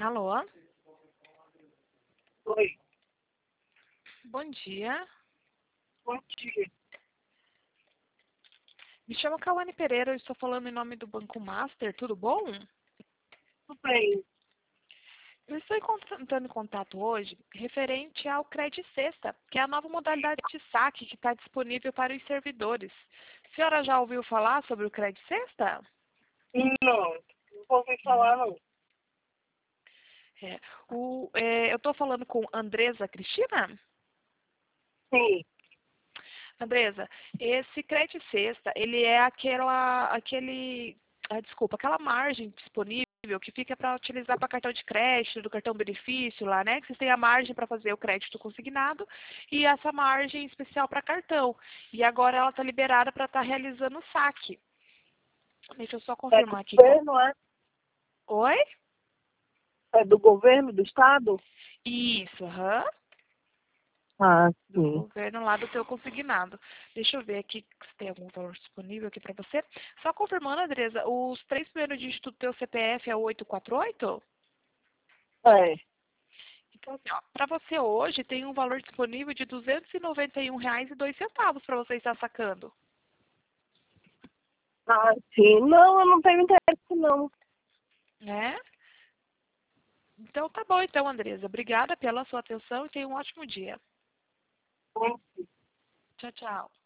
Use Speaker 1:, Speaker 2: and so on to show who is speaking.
Speaker 1: Alô?
Speaker 2: Oi,
Speaker 1: Bom dia.
Speaker 2: bom dia.
Speaker 1: Me chamo Cauane Pereira, eu estou falando em nome do Banco Master, tudo bom?
Speaker 2: Tudo bem?
Speaker 1: Eu estou entrando em contato hoje referente ao Credit Sexta, que é a nova modalidade de saque que está disponível para os servidores. A senhora já ouviu falar sobre o Credit Sexta?
Speaker 2: Não vou ouvir falar,
Speaker 1: Não.
Speaker 2: não.
Speaker 1: Eu estou falando com Andresa Cristina?
Speaker 2: Sim,
Speaker 1: Andresa, esse Credit Sexta, ele é aquela margem disponível que fica para utilizar para cartão de crédito, do cartão benefício lá, né? Que vocês têm a margem para fazer o crédito consignado e essa margem especial para cartão. E agora ela está liberada para estar realizando o saque. Deixa eu só
Speaker 2: é do
Speaker 1: confirmar aqui.
Speaker 2: governo, é?
Speaker 1: Oi?
Speaker 2: É do governo, do estado?
Speaker 1: Isso, aham.
Speaker 2: Ah,
Speaker 1: Do
Speaker 2: sim.
Speaker 1: governo lá do teu consignado. Deixa eu ver aqui se tem algum valor disponível aqui para você. Só confirmando, Andresa, os 3 primeiros dígitos do teu CPF é o 848?
Speaker 2: É.
Speaker 1: Então, assim, ó, para você hoje tem um valor disponível de R$ 291,02 para você estar sacando,
Speaker 2: Ah, sim. Não, eu não tenho interesse, não.
Speaker 1: né? Então, tá bom então, Andresa. Obrigada pela sua atenção e tenha um ótimo dia. Tchau, tchau.